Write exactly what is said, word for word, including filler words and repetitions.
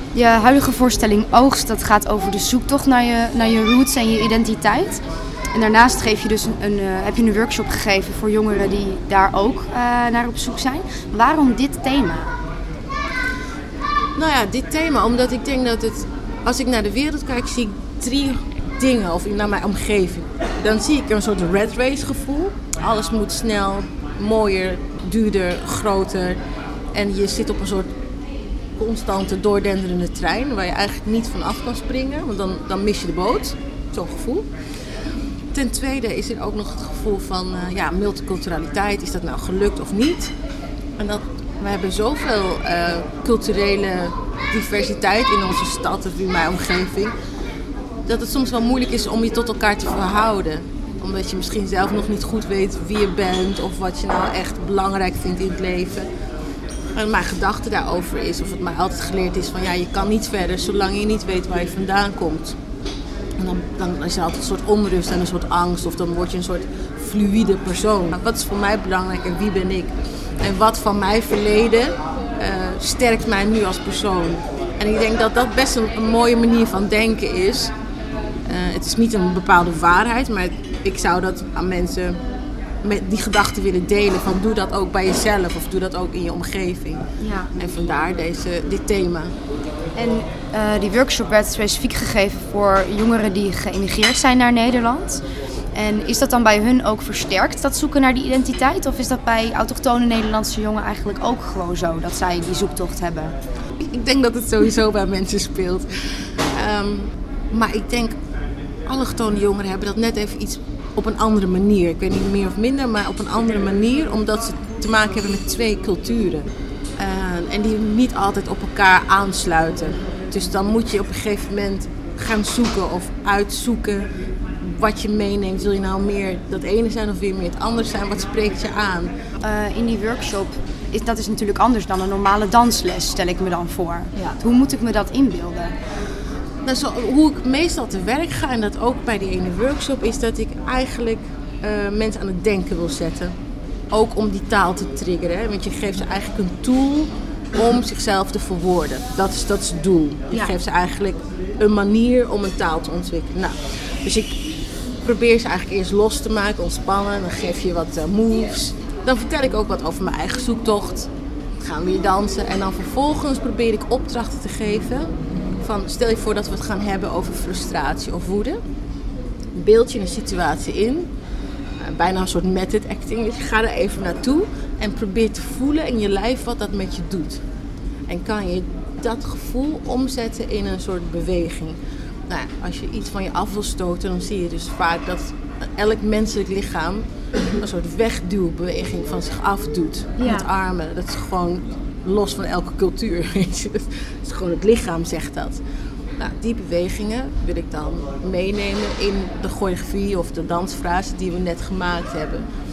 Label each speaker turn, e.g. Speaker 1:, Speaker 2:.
Speaker 1: Je huidige voorstelling Oogst, dat gaat over de zoektocht naar je, naar je roots en je identiteit. En daarnaast geef je dus een, een, uh, heb je een workshop gegeven voor jongeren die daar ook uh, naar op zoek zijn. Waarom dit thema?
Speaker 2: Nou ja, dit thema, omdat ik denk dat het, als ik naar de wereld kijk, zie ik drie dingen, of naar mijn omgeving. Dan zie ik een soort rat race gevoel. Alles moet snel, mooier, duurder, groter. En je zit op een soort constante doordenderende trein waar je eigenlijk niet van af kan springen, want dan, dan mis je de boot. Zo'n gevoel. Ten tweede is er ook nog het gevoel van uh, ja, multiculturaliteit. Is dat nou gelukt of niet? En dat, we hebben zoveel uh, culturele diversiteit in onze stad of in mijn omgeving, dat het soms wel moeilijk is om je tot elkaar te verhouden. Omdat je misschien zelf nog niet goed weet wie je bent of wat je nou echt belangrijk vindt in het leven. En mijn gedachte daarover is, of het mij altijd geleerd is, van ja, je kan niet verder zolang je niet weet waar je vandaan komt. En dan, dan is er altijd een soort onrust en een soort angst, of dan word je een soort fluïde persoon. Wat is voor mij belangrijk en wie ben ik? En wat van mijn verleden uh, sterkt mij nu als persoon? En ik denk dat dat best een, een mooie manier van denken is. Uh, het is niet een bepaalde waarheid, maar ik zou dat aan mensen met die gedachten willen delen. Van doe dat ook bij jezelf of doe dat ook in je omgeving.
Speaker 1: Ja.
Speaker 2: En vandaar deze, dit thema.
Speaker 1: En uh, die workshop werd specifiek gegeven voor jongeren die geëmigreerd zijn naar Nederland. En is dat dan bij hun ook versterkt, dat zoeken naar die identiteit? Of is dat bij autochtone Nederlandse jongeren eigenlijk ook gewoon zo, dat zij die zoektocht hebben?
Speaker 2: Ik denk dat het sowieso bij mensen speelt. Um, maar ik denk, allochtone jongeren hebben dat net even iets op een andere manier. Ik weet niet meer of minder, maar op een andere manier. Omdat ze te maken hebben met twee culturen. Uh, en die niet altijd op elkaar aansluiten. Dus dan moet je op een gegeven moment gaan zoeken of uitzoeken wat je meeneemt. Wil je nou meer dat ene zijn of weer meer het andere zijn? Wat spreekt je aan?
Speaker 1: Uh, in die workshop, is, dat is natuurlijk anders dan een normale dansles, stel ik me dan voor. Ja. Hoe moet ik me dat inbeelden?
Speaker 2: Nou, zo, hoe ik meestal te werk ga, en dat ook bij die ene workshop, is dat ik eigenlijk uh, mensen aan het denken wil zetten. Ook om die taal te triggeren. Hè? Want je geeft ze eigenlijk een tool om zichzelf te verwoorden. Dat is, dat is het doel. Je ja. geeft ze eigenlijk een manier om een taal te ontwikkelen. Nou, dus ik probeer ze eigenlijk eerst los te maken, ontspannen. Dan geef je wat uh, moves. Dan vertel ik ook wat over mijn eigen zoektocht. Dan gaan we weer dansen. En dan vervolgens probeer ik opdrachten te geven. Van, stel je voor dat we het gaan hebben over frustratie of woede. Beeld je een situatie in. Bijna een soort method acting. Dus je gaat er even naartoe en probeer te voelen in je lijf wat dat met je doet. En kan je dat gevoel omzetten in een soort beweging. Nou, als je iets van je af wil stoten, dan zie je dus vaak dat elk menselijk lichaam een soort wegduwbeweging van zich af doet. Ja. Met armen. Dat is gewoon los van elke cultuur. Weet je. Dat is gewoon het lichaam zegt dat. Nou, die bewegingen wil ik dan meenemen in de choreografie of de dansfrase die we net gemaakt hebben.